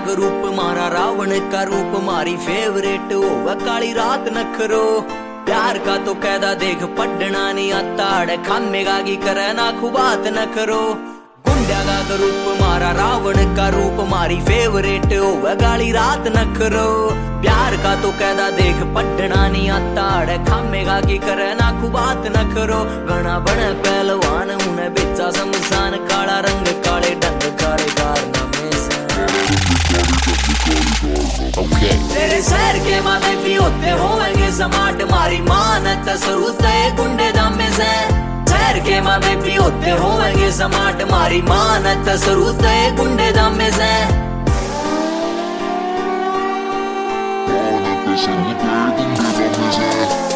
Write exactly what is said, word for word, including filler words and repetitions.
ग रूप मारा रावण का रूप मारी फेवरेट होगा काली रात नखरो। प्यार का तो कैदा देख पढ़ना नहीं आता अड़ खामेगा की करे ना खुबात न करो। गुंडा का रूप मारा रावण का रूप मारी फेवरेट होगा काली रात नखरो। प्यार का तो कैदा देख पढ़ना नहीं आता अड़ खामेगा की करे ना खुबात न करो। घना बने पहलवान उन्हें बेचा शमशान काला रंग काले डंग काले कारनामे से। Okay. तेरे शहर के माथे भी होते होंगे समाट मारी मानत सरूत गुंडे दामे से। शहर के माथे भी होते होंगे समाट मारी मानत सरूत गुंडे दामे से। मानत सरूत गुंडे दामे से।